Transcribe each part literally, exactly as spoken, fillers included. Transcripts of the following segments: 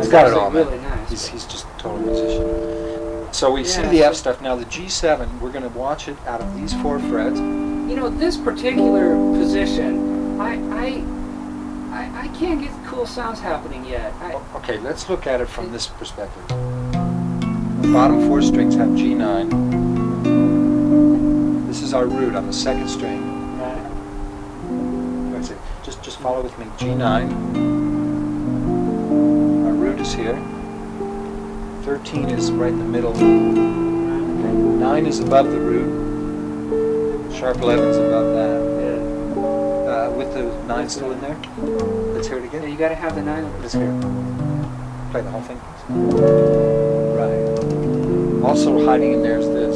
He's got it all, man. really nice. He's, he's just a total musician. So we Yeah, see the F so- stuff. Now the G seven, we're going to watch it out of these four frets. You know, this particular position, I, I, I, I can't get cool sounds happening yet. I, O- Okay, let's look at it from this perspective. The bottom four strings have G nine. This is our root on the second string. Right. Wait a second. Just, just follow with me. G nine. Our root is here. thirteen is right in the middle. nine is above the root. Sharp eleven is above that. Uh, with the nine still in there. Let's hear it Yeah, again. you got to have the nine. Let's hear it. Play the whole thing, please. Right. Also hiding in there is this.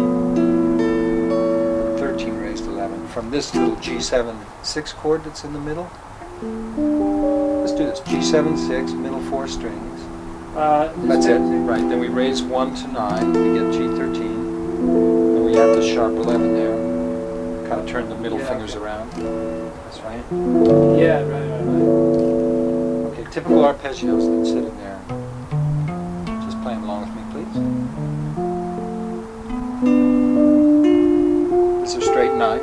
thirteen raised eleven. From this little G seven six chord that's in the middle. Let's do this. G seven six, middle four strings. Uh, That's it. Right. Then we raise one to nine. We get G thirteen. And we add the sharp eleven there. Kind of turn the middle Yeah, fingers okay. around. That's right. Yeah, right, right, right. Okay, typical arpeggios that sit in there. Just play them along with me, please. This is straight nine.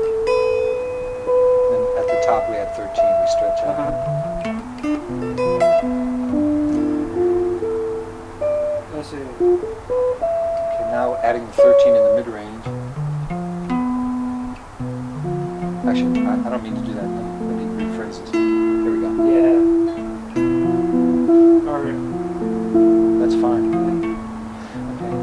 And at the top we had thirteen. We stretch out. Uh-huh. Let's see. Okay, now adding the thirteen in the mid-range. Actually, I, I don't mean to do that. Let me rephrase this. Here we go. Yeah. Or, That's fine. Okay.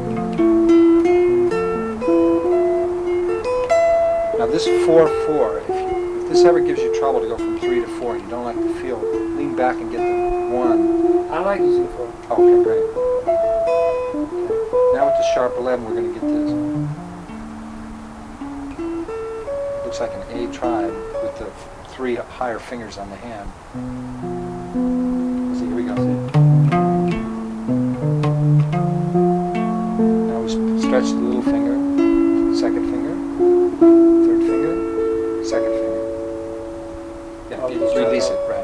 Now this four four, if, you, if this ever gives you trouble to go from three to four and you don't like the feel, lean back and get the one. I like using four. Okay, great. Okay. Now with the sharp eleven, we're going to get this. Looks like an A triad with the three higher fingers on the hand. See, here we go. Now we s- stretch the little finger, second finger, third finger, second finger. Yeah, Oh, you just release try it, right.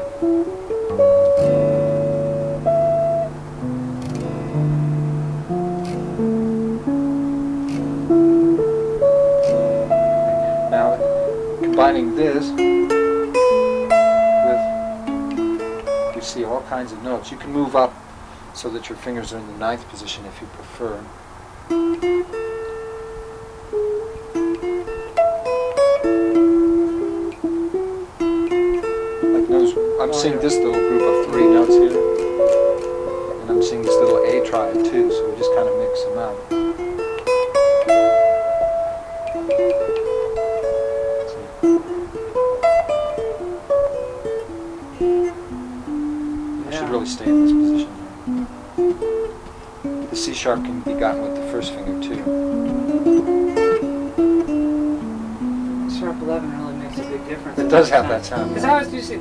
Now, combining this with, you see all kinds of notes. You can move up so that your fingers are in the ninth position if you prefer. Like notice, I'm Oh, seeing yeah. this little group of three notes here, and I'm seeing this little A triad too, so we just kind of mix them up. I should really stay in this position. The C sharp can be gotten with the first finger too. Sharp eleven really makes a big difference. It does have that sound. Because I was using.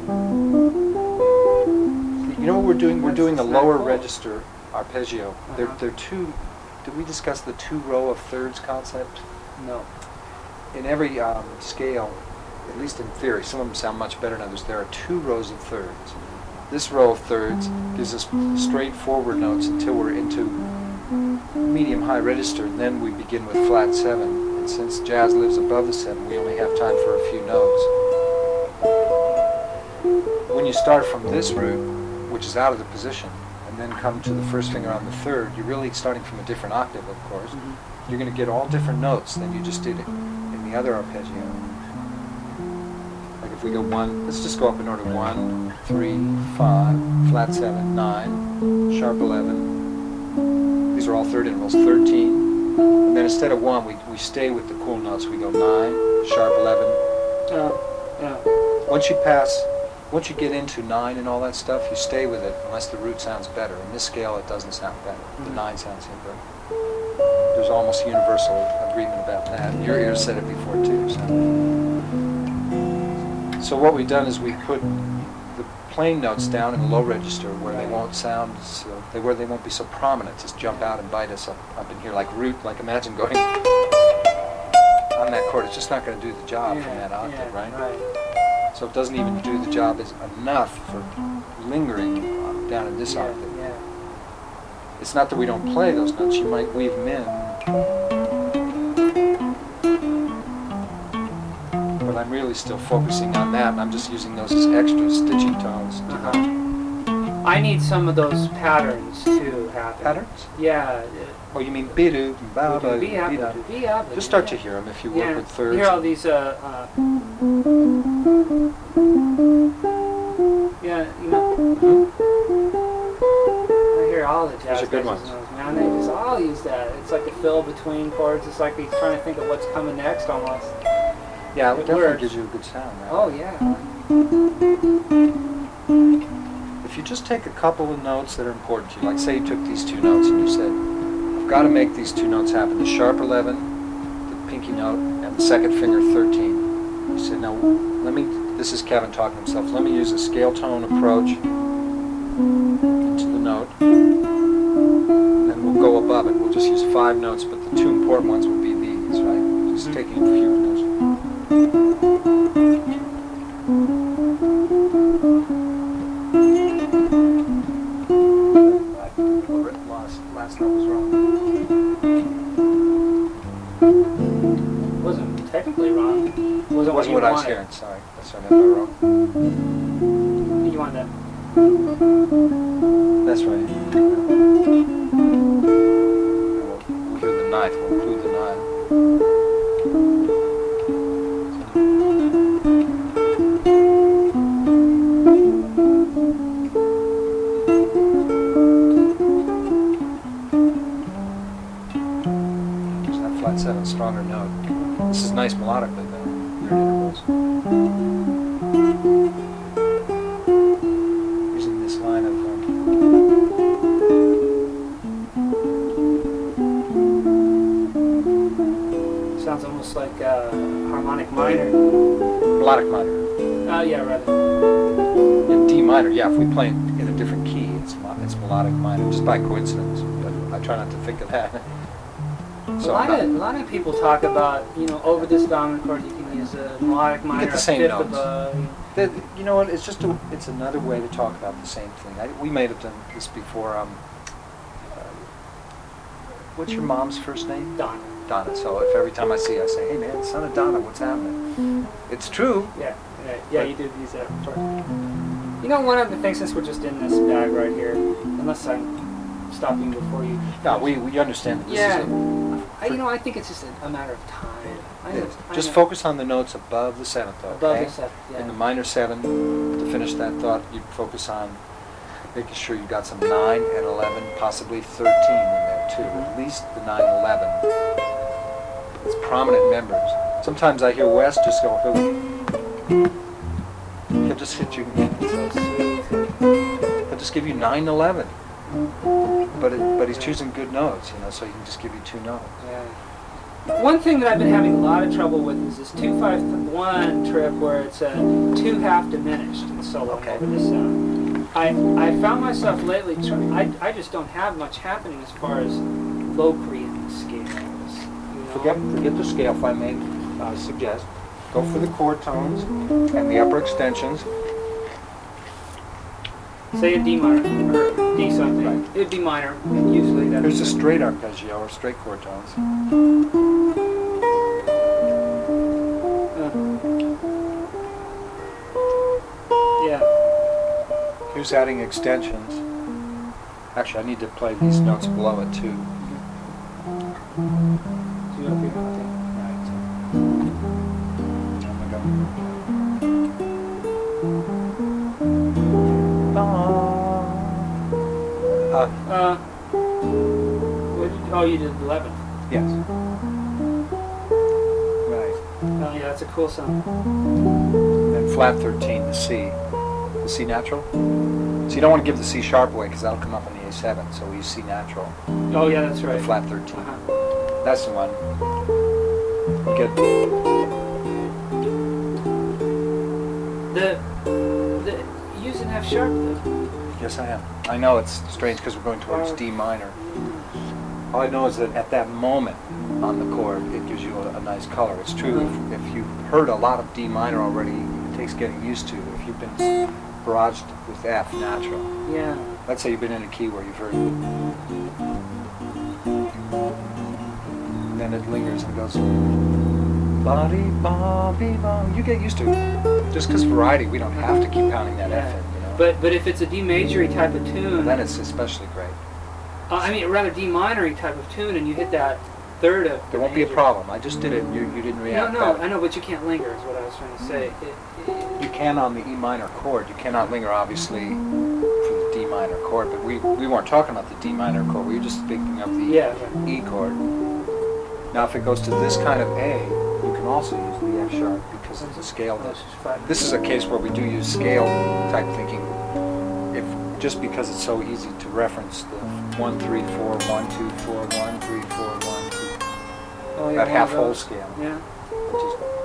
You know what we're doing? We're That's- doing a that's lower cool. register arpeggio. They're, Uh-huh. they're two, did we discuss the two row of thirds concept? No. In every um, scale, at least in theory, some of them sound much better than others. There are two rows of thirds. This row of thirds gives us straightforward notes until we're into medium high register, and then we begin with flat seven. And since jazz lives above the seven, we only have time for a few notes. When you start from this root, which is out of the position, and then come to the first finger on the third, you're really starting from a different octave, of course. Mm-hmm. You're going to get all different notes than you just did in the other arpeggio. Like if we go one, let's just go up in order. One, three, five, flat seven, nine, sharp eleven. These are all third intervals. Thirteen. And then instead of one, we, we stay with the cool notes. We go nine, sharp eleven. Oh, yeah. Once you pass, once you get into nine and all that stuff, you stay with it unless the root sounds better. In this scale, it doesn't sound better. The nine sounds simpler. There's almost universal agreement about that. Your ears said it before too. So, so what we've done is we put the plain notes down in the low register where they won't sound, so they where they won't be so prominent. Just jump out and bite us up, up in here like root. Like imagine going on that chord. It's just not going to do the job from that octave, yeah, right? Right. So it doesn't even do the job as enough for lingering down in this Yeah, octave. yeah. It's not that we don't play those notes. You might weave them in. But I'm really still focusing on that, and I'm just using those as extra stitching tones. Uh-huh. I need some of those patterns to happen. Patterns? Yeah. Oh, you mean bidu, ba, ba, Be-a, bi-da. be-a, Just start to hear them if you work yeah. with thirds. Hear all these, uh, uh, yeah, you know, I hear all the jazz Those are good guys ones. and those, man, they just all use that. It's like a fill between chords. It's like he's trying to think of what's coming next almost. Yeah, it It definitely works. gives you a good sound. Right? Oh, yeah. If you just take a couple of notes that are important to you, like say you took these two notes and you said, I've got to make these two notes happen, the sharp eleven, the pinky note, and the second finger thirteen. You said, now let me, this is Kevin talking to himself, let me use a scale tone approach to the note, and we'll go above it. We'll just use five notes, but the two important ones will be these, right? Just taking a few notes. Last, last note was wrong. Wasn't technically wrong. Wasn't, Wasn't what what you I was wanted. hearing, sorry. That's what I meant by wrong. You want that? That's right. We'll, we'll hear the ninth, we'll include the ninth. There's that flat seven, stronger note. This is nice melodically though. Weird intervals. Using this line of um, Sounds almost like uh, harmonic minor. melodic minor. Oh, yeah, rather. In D minor, yeah, if we play it in a different key, it's, mo- it's melodic minor, just by coincidence. But I try not to think of that. A So lot, I'm of, a not- lot of people talk about, you know, over this dominant chord you can use a melodic minor, the a same fifth notes. above. that- you know what? It's just a, it's another way to talk about the same thing. I, we may have done this before. Um, uh, what's your mom's first name? Donna. Donna. So if every time I see, her, I say, "Hey man, son of Donna, what's happening?" It's true. Yeah, yeah, yeah, you did use that before. You know, one of the things, since we're just in this bag right here, unless I'm stopping before you. No, we we understand that this Yeah. is a, I, you know, I think it's just a, a matter of time. I it know, is. I Just know. focus on the notes above the seventh, okay? Above the seventh, yeah. In the minor seven, to finish that thought, you focus on making sure you got some nine and eleven, possibly thirteen in there too. At least the nine and eleven. It's prominent members. Sometimes I hear Wes just go, he'll, he'll just hit you, So sweet. he'll just give you nine and eleven. But it, but he's choosing good notes, you know, so he can just give you two notes. Yeah. One thing that I've been having a lot of trouble with is this two five one trip where it's a two half diminished and solo Okay. over this sound. I I found myself lately try, I I just don't have much happening as far as Locrian scales. You know? Forget forget the scale, if I may uh, suggest. Go for the chord tones and the upper extensions. Say a D minor or D something. Right. It'd be minor usually. That's There's a straight arpeggio or straight chord tones. Uh, yeah. Here's adding extensions. Actually, I need to play these notes below it too. So you don't feel nothing. Right. Oh my God. Uh, Uh. What did, oh, you did eleven. yes. Right. Oh yeah, that's a cool sound. And flat thirteen, the C. The C natural. So you don't want to give the C sharp away because that'll come up on the A seven. So we use C natural. Oh yeah, that's The right. flat thirteen. Uh-huh. That's the one. You get The the using F sharp though. yes, I am. I know it's strange because we're going towards D minor. All I know is that at that moment on the chord, it gives you a, a nice color. It's true if, if you've heard a lot of D minor already, it takes getting used to. If you've been barraged with F natural, Yeah. Let's say you've been in a key where you've heard, and then it lingers and goes, ba-dee, ba-dee, ba. You get used to it. Just because variety, we don't have to keep pounding that F in, you know. But but if it's a D majory type of tune, Then it's especially great. uh, I mean rather D minory type of tune, and you hit that third of. There won't be a problem. I just did it and you, you didn't No, react. no, back. I know, but you can't linger. Is what I was trying to say. It, it, You can on the E minor chord. You cannot linger, obviously, for the D minor chord. But we, we weren't talking about the D minor chord. We were just speaking of the Yeah, right. E chord. Now, if it goes to this kind of A, you can also use the F sharp because it's a scale. That's just five. This is a case where we do use scale type thinking. If just because it's so easy to reference the one three four one two four one three four one two Oh, yeah, that one half of whole those. scale, Yeah. which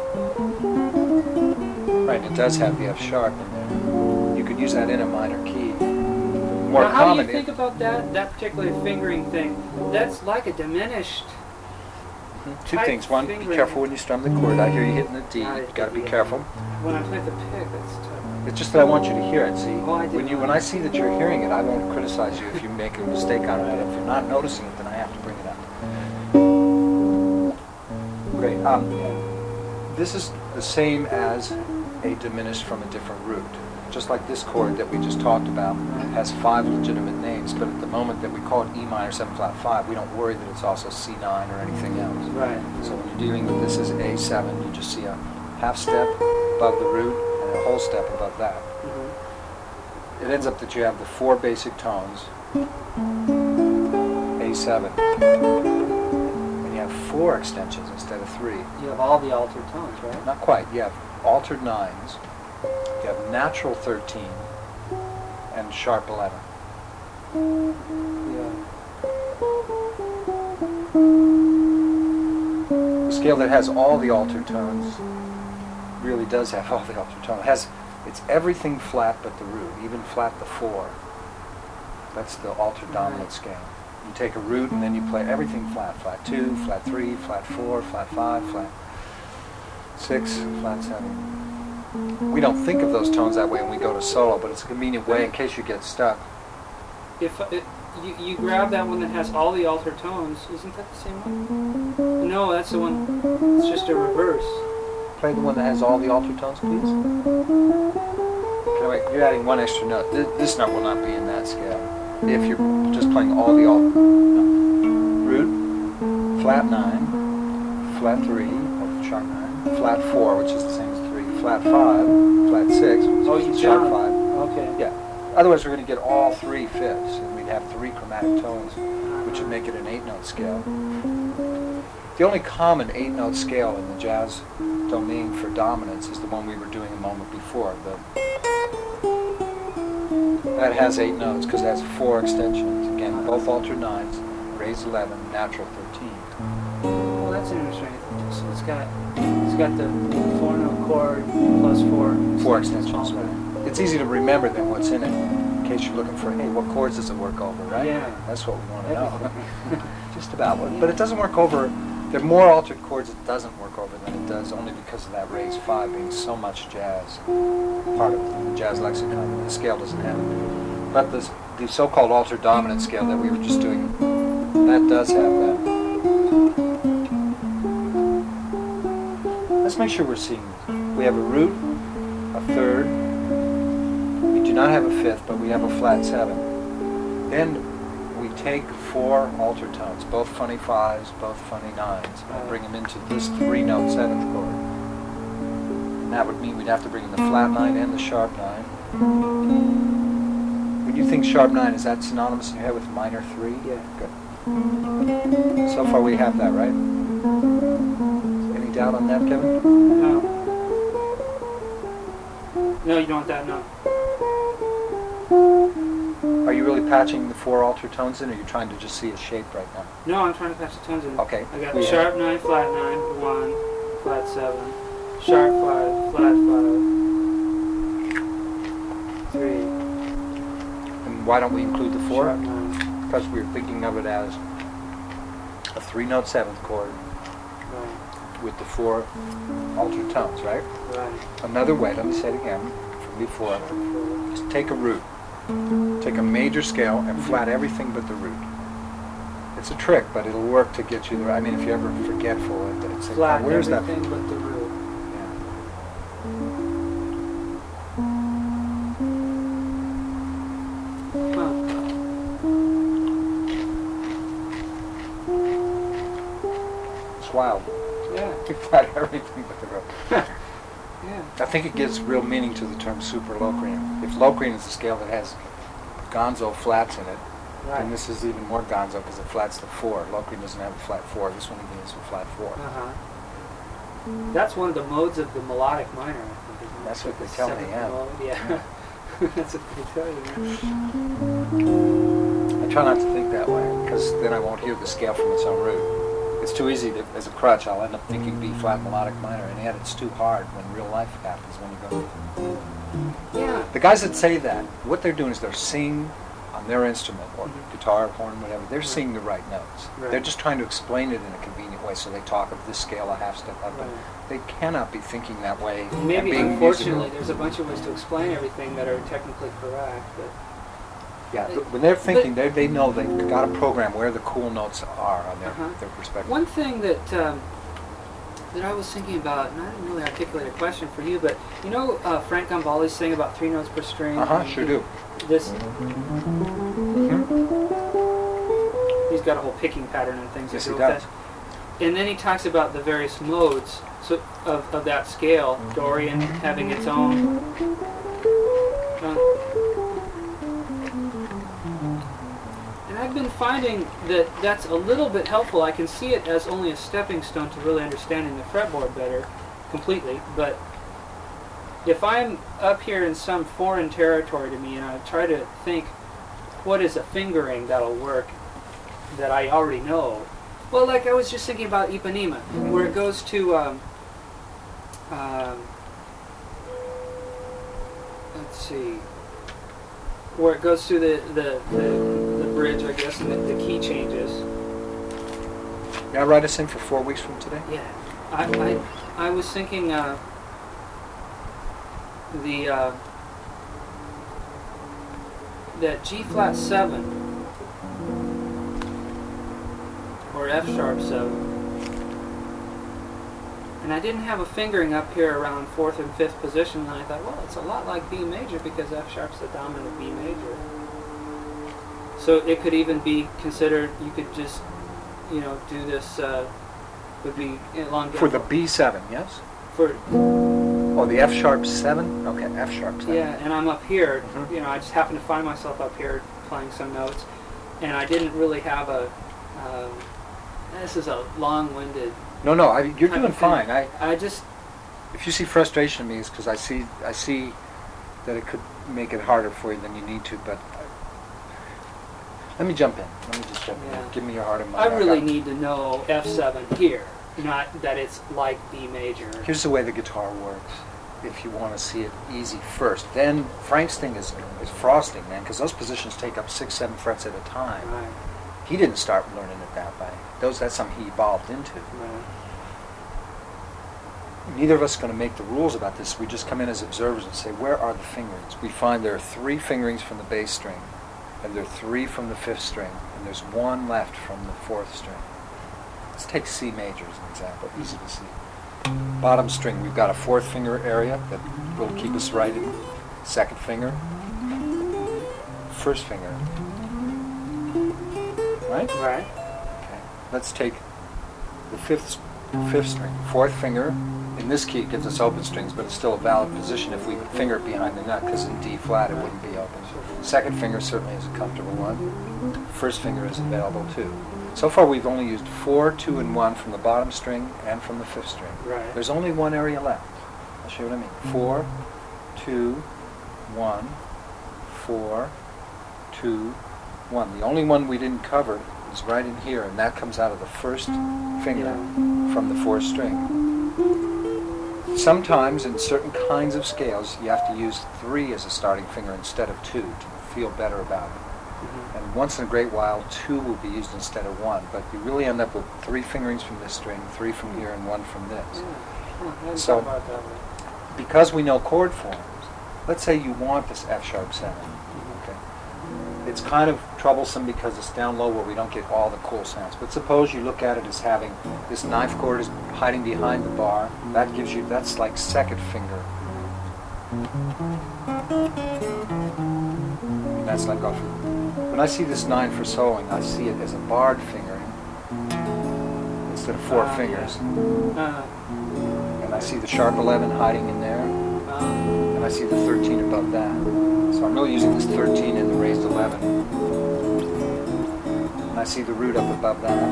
is right. It does have the F sharp in there. You could use that in a minor key. More now, how common. do you think in- about that that particular fingering thing? That's like a diminished. Two type things. One, be fingering. careful when you strum the chord. I hear you hitting the D. I- You got to be yeah. careful. When I play the pick, that's tough. It's just that I want you to hear it. See, Oh, I do. when you when I see that you're hearing it, I won't criticize you if you make a mistake on it. But if you're not noticing it, then I have to bring it up. Great. Um, this is the same as a diminished from a different root. Just like this chord that we just talked about has five legitimate names, but at the moment that we call it E minor seven flat five, we don't worry that it's also C nine or anything else. Right. So when you're dealing with this as A seven, you just see a half step above the root and a whole step above that. Mm-hmm. It ends up that you have the four basic tones, A seven, and you have four extensions instead of three. You have all the altered tones, right? Not quite. You have altered nines, you have natural thirteen, and sharp eleven. Yeah. The scale that has all the altered tones really does have all the altered tones. It has, it's everything flat but the root, even flat the four. That's the altered dominant Right. scale. You take a root and then you play everything flat. Flat two, flat three, flat four, flat five, flat six, flat seven. We don't think of those tones that way when we go to solo, but it's a convenient way in case you get stuck. If it, you, you grab that one that has all the altered tones, isn't that the same one? No, that's the one. It's just a reverse. Play the one that has all the altered tones, please. Okay, wait, you're adding one extra note. This, this note will not be in that scale. If you're just playing all the alt, no. Root, flat nine, flat three, or sharp nine, flat four, which is the same as three, flat five, flat six, which Oh, is you sharp jump. five. Okay. Yeah. Otherwise, we're going to get all three fifths, and we'd have three chromatic tones, which would make it an eight-note scale. The only common eight-note scale in the jazz domain for dominance is the one we were doing a moment before. The, that has eight notes because it has four extensions. Again, both altered nines, raised eleven, natural thirteen. Well, that's interesting. So it's got it's got the four note chord plus four. Four extensions. Right. It's easy to remember then what's in it, in case you're looking for, hey, what chords does it work over, right? Yeah. That's what we want to know. Everything. Just about what. But it doesn't work over. There are more altered chords it doesn't work over than it does, only because of that raised five being so much jazz, part of the jazz lexicon. The scale doesn't have it. But the, the so-called altered dominant scale that we were just doing, that does have that. Let's make sure we're seeing this. We have a root, a third. We do not have a fifth, but we have a flat seven. Then we take four altered tones, both funny fives, both funny nines, and bring them into this three-note seventh chord. And that would mean we'd have to bring in the flat nine and the sharp nine. When you think sharp nine, is that synonymous in your head with minor three? Yeah. Good. So far we have that, right? Any doubt on that, Kevin? No. No, you don't want that. No. Are you really patching the four altered tones in, or are you trying to just see a shape right now? No, I'm trying to patch the tones in. Okay. I got We sharp nine, flat nine, one, flat seven, sharp five, flat five, three. And why don't we include the four? Sharp nine. Because we were thinking of it as a three-note seventh chord Right. with the four altered tones, right? Right. Another way, let me say it again from before, Sharp four. is take a root. Take a major scale and flat everything but the root. It's a trick, but it'll work to get you there. I mean, if you're ever forgetful, it- it's like, Flat oh, where's that? everything but the root. Huh. It's wild. Yeah. You flat everything but the root. Yeah. I think it gives real meaning to the term super Locrian. If Locrian is a scale that has gonzo flats in it, Right. then this is even more gonzo because it flats the four. Locrian doesn't have a flat four. This one even has a flat four. Uh-huh. That's one of the modes of the melodic minor, I think. Isn't it? That's what The they tell me, seventh yeah. mode, yeah. That's what they tell you. I try not to think that way because then I won't hear the scale from its own root. It's too easy to, as a crutch. I'll end up thinking B flat melodic minor, and yet it's too hard when real life happens when you go. Yeah. The guys that say that, what they're doing is they're singing on their instrument or Mhm. guitar, horn, whatever. They're Right. singing the right notes. Right. They're just trying to explain it in a convenient way, so they talk of this scale a half step up. Right. They cannot be thinking that way. and Maybe, being unfortunately, musical. there's a bunch of ways to explain everything that are technically correct, but Yeah, th- when they're thinking, they they know they've got a program where the cool notes are on their, Uh-huh. their perspective. one thing that um, that I was thinking about, and I didn't really articulate a question for you, but you know uh, Frank Gambale's saying about three notes per string? Uh-huh, sure do. This, Mhm. he's got a whole picking pattern and things Yes, that he go with does. that. And then he talks about the various modes so, of, of that scale, Dorian having its own. Uh, and I've been finding that that's a little bit helpful. I can see it as only a stepping stone to really understanding the fretboard better completely. But if I'm up here in some foreign territory to me and I try to think, what is a fingering that'll work that I already know? Well, like I was just thinking about Ipanema, where it goes to, um, um, let's see, where it goes through the, the, the, the bridge, I guess, and the, the key changes. Yeah, write us in for four weeks from today. Yeah, I, I, I was thinking uh, the, uh, that G flat seven, or F sharp seven. And I didn't have a fingering up here around fourth and fifth position, and I thought, well, it's a lot like B major because F sharp's the dominant B major. So it could even be considered, you could just, you know, do this, uh, would be along For the B seven, yes? for Oh, the F sharp seven? Okay, F sharp seven. yeah, and I'm up here, Mhm. you know, I just happen to find myself up here playing some notes, and I didn't really have a, um, this is a long-winded. No, no, I, you're type doing of thing. fine. I, I just, if you see frustration in me, it's because I see, I see that it could make it harder for you than you need to. But I, let me jump in. Let me just jump Yeah. in. Give me your heart and I mind. really got- need to know F seven here, not that it's like B major. Here's the way the guitar works. If you want to see it easy first, then Frank's thing is is frosting, man, because those positions take up six, seven frets at a time. Right, He didn't start learning it that way. Those that's something he evolved into. right. Neither of us are going to make the rules about this. We just come in as observers and say, where are the fingerings? We find there are three fingerings from the bass string, and there are three from the fifth string, and there's one left from the fourth string. Let's take C major as an example, easy to see. Bottom string, we've got a fourth finger area that will keep us right in. Second finger, first finger. Right? Right. Okay. Let's take the fifth fifth string. Fourth finger, in this key, it gives us open strings, but it's still a valid position if we finger it behind the nut, because in D flat it wouldn't be open. Second finger certainly is a comfortable one. First finger is available too. So far we've only used four, two, and one from the bottom string and from the fifth string. Right. There's only one area left. I'll show you what I mean. Four, two, one, four, two, one. The only one we didn't cover is right in here, and that comes out of the first finger Yeah. from the fourth string. Sometimes in certain kinds of scales you have to use three as a starting finger instead of two to feel better about it. Mhm. And once in a great while, two will be used instead of one. But you really end up with three fingerings from this string, three from here, and one from this. Yeah. Huh, I hadn't So- thought about it that way. Because we know chord forms, let's say you want this F sharp seven. Okay. it's kind of troublesome because it's down low where we don't get all the cool sounds. But suppose you look at it as having this ninth chord is hiding behind the bar. That gives you, that's like second finger. And that's like off. When I see this nine for soloing, I see it as a barred fingering instead of four Uh, fingers. yeah. Uh, And I see the sharp eleven hiding in there. uh, And I see the thirteen above that. So I'm really using this thirteen in the raised eleven. And I see the root up above that.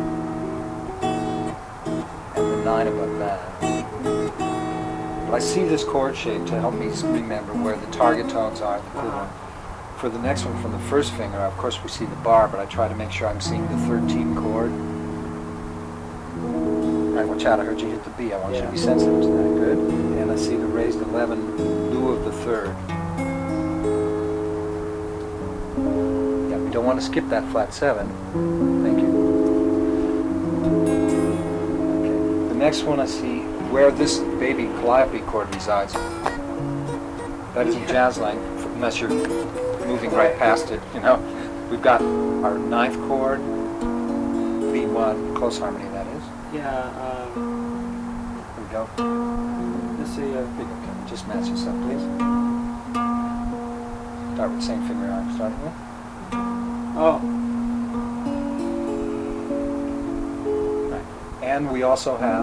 And the nine above that. But I see this chord shape to help me remember where the target tones are. The cool Uh-huh. one. For the next one from the first finger, of course we see the bar, but I try to make sure I'm seeing the thirteen chord. Right, watch out, I heard you hit the B. I want you to Yeah. be sensitive to that. Good. And I see the raised eleven, lieu of the third. Yeah, we don't want to skip that flat seven. Thank you. Okay. The next one I see where this baby calliope chord resides. That isn't jazz line, unless you're moving right past it, you know. We've got our ninth chord, B one, close harmony that is. yeah. Um, Here we go. let's see. Uh, Big, okay. Just match this up, please. Start with the same finger I'm starting with. oh. Right. And we also have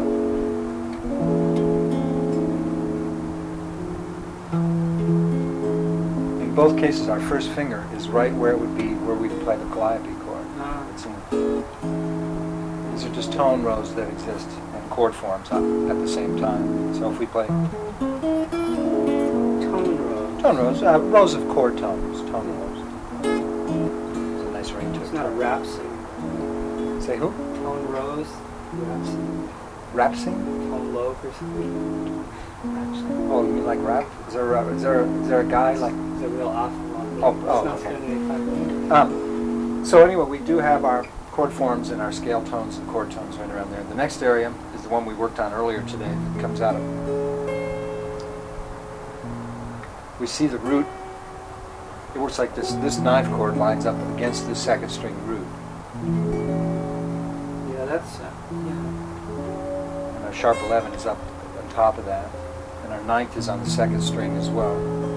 in both cases our first finger is right where it would be where we play the calliope chord. Uh, It's in, these are just tone rows that exist and chord forms at at the same time. So if we play tone row. tone rows, uh, rows of chord tones, tone rows. It's a nice ring to It's it. not a rap sing. Say who? Tone rows. Rap sing. Rap sing? Tone low or something. Rap sing. Oh, you mean like rap? Is there a, is there a, is there a guy like? It's a real awful one. Oh, oh, It's not okay. seventy-five. Um, so anyway, we do have our chord forms and our scale tones and chord tones right around there. The next area is the one we worked on earlier today. It comes out of. We see the root. It works like this. This ninth chord lines up against the second string root, Yeah, that's. Uh, yeah. and our sharp eleven is up on top of that, and our ninth is on the second string as well.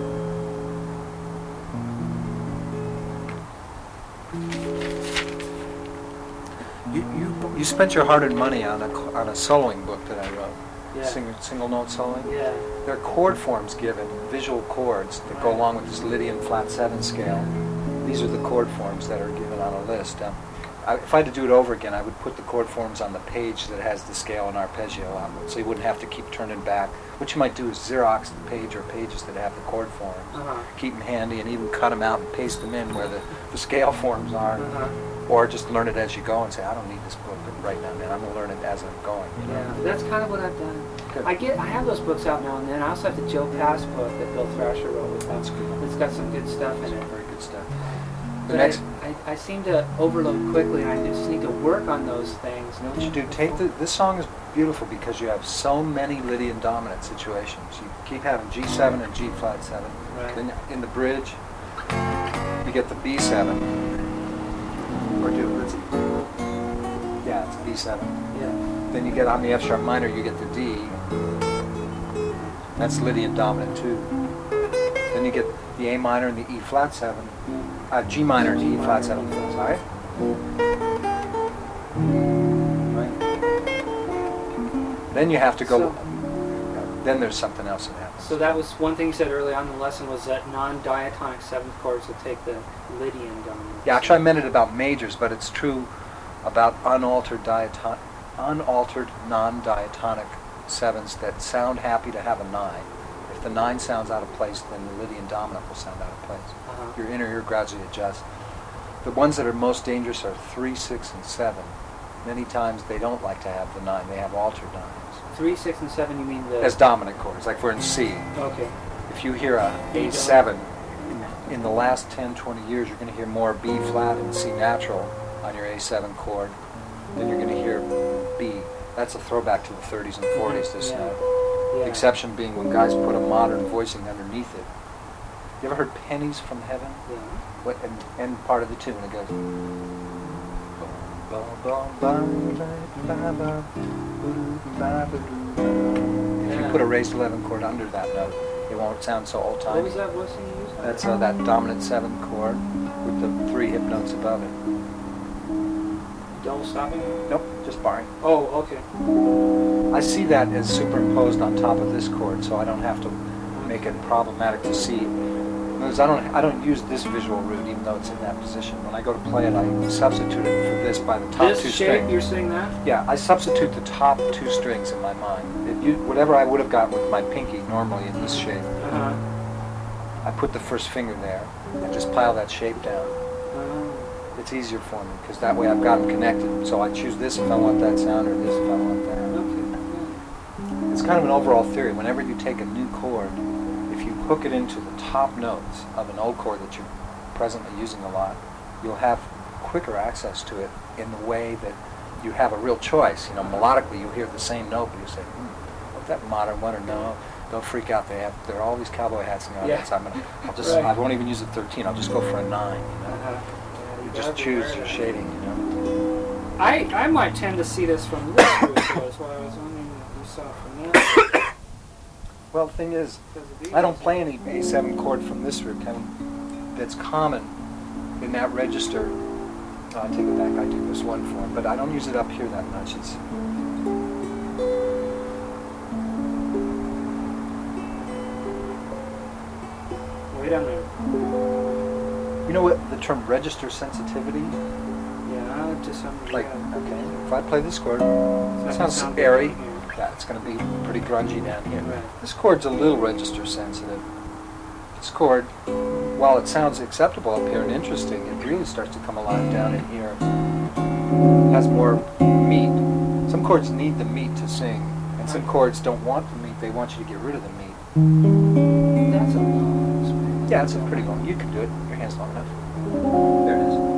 You, you, you spent your hard-earned money on a, on a soloing book that I wrote, Yeah. single, single note soloing. Yeah. There are chord forms given, visual chords that go along with this Lydian flat seven scale. These are the chord forms that are given on a list. Um, I, if I had to do it over again, I would put the chord forms on the page that has the scale and arpeggio on it, so you wouldn't have to keep turning back. What you might do is Xerox the page or pages that have the chord forms. Uh-huh. Keep them handy and even cut them out and paste them in where the, the scale forms are. Uh-huh. Or just learn it as you go and say, I don't need this book right now, man. I'm going to learn it as I'm going. You know? Yeah, that's kind of what I've done. Good. I get, I have those books out now and then. I also have the Joe Pass book that Bill Thrasher wrote with That's a good one. It's got some good stuff in it. Very good stuff. The But next, I, I, I seem to overload quickly, and I just need to work on those things. you know what you do? Take the, this song is beautiful because you have so many Lydian dominant situations. You keep having G seven and G flat seven. Right. Then in the bridge, you get the B seven. Or do let's see. Yeah, it's B seven. Yeah. Then you get on the F sharp minor, you get the D. That's Lydian dominant too. Then you get the A minor and the E flat seven. Uh, G minor and E flat seven. Sorry. Right. Then you have to go. So- then there's something else that happens. So that was one thing you said early on in the lesson was that non-diatonic seventh chords will take the Lydian dominance. Yeah, actually I meant it about majors, but it's true about unaltered diaton- unaltered non-diatonic sevens that sound happy to have a nine. If the nine sounds out of place, then the Lydian dominant will sound out of place. Uh-huh. Your inner ear gradually adjusts. The ones that are most dangerous are three, six, and seven. Many times they don't like to have the nine; they have altered nines Three, six, and seven. You mean the? as dominant chords. Like we're in C. Okay. If you hear a A seven, in the last ten, twenty years, you're going to hear more B flat and C natural on your A seven chord than you're going to hear B. That's a throwback to the thirties and forties, this Yeah. note. Yeah. The exception being when guys put a modern voicing underneath it. You ever heard Pennies from Heaven? Yeah. What and end part of the tune it goes. If you put a raised eleven chord under that note, it won't sound so old What timey. was that voicing you used? That's uh, that dominant seven chord with the three hip notes above it. Double stopping? Nope, just barring. Oh, okay. I see that as superimposed on top of this chord, so I don't have to make it problematic to see. Because I don't, I don't use this visual root, even though it's in that position. When I go to play it, I substitute it for this by the top This two shape, strings. you're saying that? Yeah, I substitute the top two strings in my mind. It, you, whatever I would have got with my pinky normally in this shape, Uh-huh. I put the first finger there and just pile that shape down. Uh, It's easier for me because that way I've got them connected. So I choose this if I want that sound or this if I want that. okay. It's kind of an overall theory. Whenever you take a new chord, if you hook it into the top notes of an old chord that you're presently using a lot, you'll have quicker access to it in the way that you have a real choice. You know, melodically you hear the same note, but you say, hmm, was that modern one or no? Don't freak out. They have there are all these cowboy hats in the Yeah. audience. I'm gonna, I'll just Right. I won't even use a thirteen. I'll just go for a nine. You know, Uh-huh. you Yeah, just gotta be choose aware your of that. shading. You know. I, I might tend to see this from this group, though. That's why I was wondering if you saw it from that. Well, the thing is, Because of these. I don't play any A seven chord from this root, Kevin. That's common in that register. Uh, I take it back, I do this one form, but I don't use it up here that much. It's Way down there. you know what the term register sensitivity? Yeah, to some Like, yeah. okay, if I play this chord, It's it not sounds gonna sound airy. good here. Yeah, it's going to be pretty grungy down here. Right. This chord's a little register sensitive. This chord, while it sounds acceptable up here and interesting, it really starts to come alive down in here. It has more meat. Some chords need the meat to sing, and some chords don't want the meat. They want you to get rid of the meat. That's a long Yeah, it's a pretty long. You can do it. Your hand's long enough. There it is.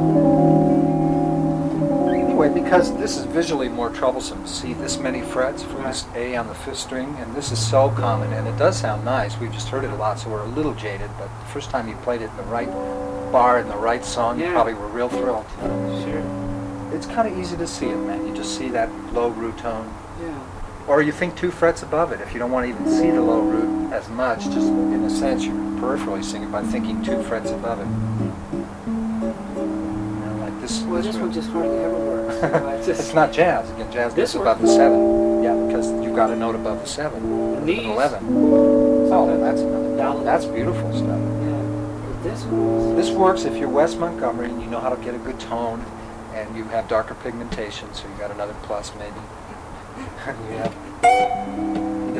Anyway, because this is visually more troublesome to see this many frets for this A on the fifth string, and this is so common, and it does sound nice. We've just heard it a lot, so we're a little jaded, but the first time you played it in the right bar in the right song, you Yeah. probably were real thrilled. You know? Sure. It's kind of easy to see it, man. You just see that low root tone. Yeah. Or you think two frets above it. If you don't want to even see the low root as much, just in a sense, you're peripherally singing by thinking two frets above it. You know, like this. Well, this root. one just hardly ever works. So I just, It's not jazz. Again, jazz This goes above the works. seven. Yeah, because you've got a note above the seven. And An these- eleven. Oh, that's another. Down. That's beautiful stuff. Yeah. But this one. This works if you're Wes Montgomery and you know how to get a good tone, and you have darker pigmentation, so you got another plus maybe. you have. He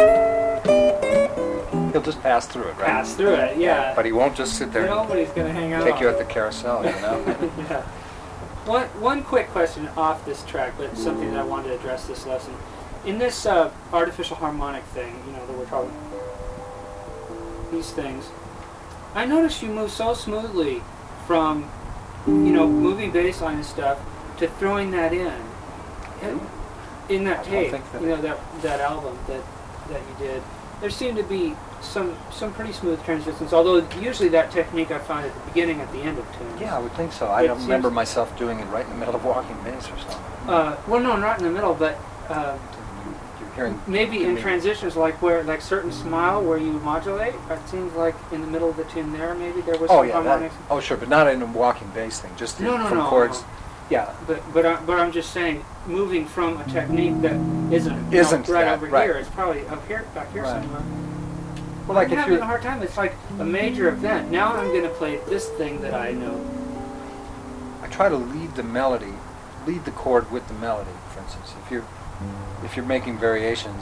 doesn't. He'll just pass through it, right? Pass through it, yeah. But he won't just sit there and Nobody's gonna hang out. take you at the carousel, you know. Yeah. One one quick question off this track, but something that I wanted to address this lesson. In this uh, artificial harmonic thing, you know, that we're talking, these things, I noticed you move so smoothly from, you know, moving bass line and stuff to throwing that in. And in that I don't tape, think that- you know, that that album that that you did, there seemed to be some some pretty smooth transitions. Although usually that technique I find at the beginning, at the end of tunes. Yeah, I would think so. I It don't seems- remember myself doing it right in the middle of walking bass or something. Uh, well, no, not in the middle, but uh, You're hearing. maybe Give in me- transitions, like where, like certain smile where you modulate. It seems like in the middle of the tune there, maybe there was Oh some yeah, that, harmonics. oh sure, but not in a walking bass thing. Just No, no, from no, chords. no. Yeah, But but I, but I'm just saying, moving from a technique that isn't you know, Isn't right that, over right. here. It's probably up here, back here Right. somewhere. well, like I'm if having you're. a hard time. It's like a major event. Now I'm going to play this thing that I know. I try to lead the melody, lead the chord with the melody. For instance, if you're if you're making variations.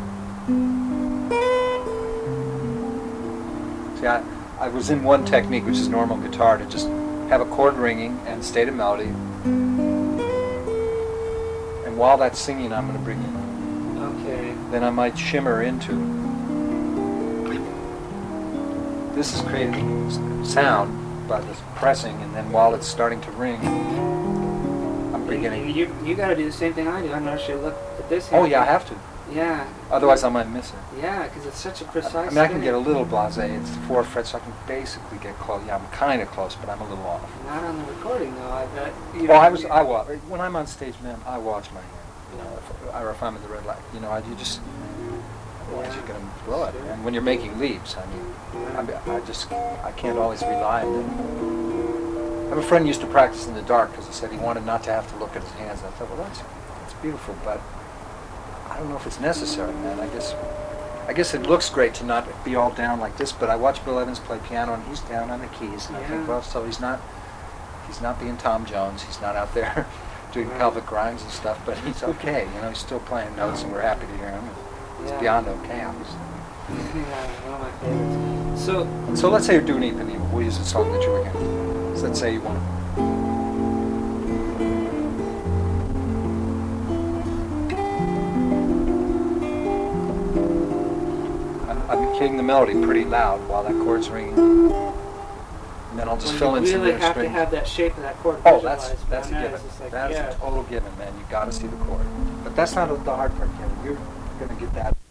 See, I, I was in one technique, which is normal guitar, to just have a chord ringing and state a melody. And while that's singing, I'm going to bring in. Okay. Then I might shimmer into. This is creating s- sound by this pressing, and then while it's starting to ring, I'm beginning. You you got to do the same thing I do. I notice you look at this. Oh hand. yeah, I have to. Yeah. Otherwise, I might miss it. Yeah, because it's such a precise. I mean, I can thing. get a little blasé. It's four frets, so I can basically get close. Yeah, I'm kind of close, but I'm a little off. Not on the recording though. I bet. You Well, know, I was. you- I watch when I'm on stage, man. I watch my hand. You know, if, or if I'm at the red light. You know, I, you just. Otherwise, you're gonna blow it. And when you're making leaps, I mean, I, I just. I can't always rely on it. I have a friend who used to practice in the dark because he said he wanted not to have to look at his hands. And I thought, well, that's that's beautiful, but I don't know if it's necessary, man. I guess. I guess it looks great to not be all down like this, but I watch Bill Evans play piano and he's down on the keys, and I think, Yeah. well, so he's not, he's not being Tom Jones. He's not out there doing Right. pelvic grinds and stuff, but he's okay. You know, he's still playing notes, and we're happy to hear him. It's Yeah. beyond okay, obviously. Yeah, one of my favorites. So, So let's say you're doing Ipanema. We'll use a song that you were going to. So let's say you want. I've been hitting the melody pretty loud while that chord's ringing. And then I'll just well, fill in you some really other have to strings. have that shape of that chord. Oh, that's visualized. that's a Man, that given. is just like, That's yeah. a total given, man. You got to see the chord. But that's not the hard part, Kevin. You're gonna get that.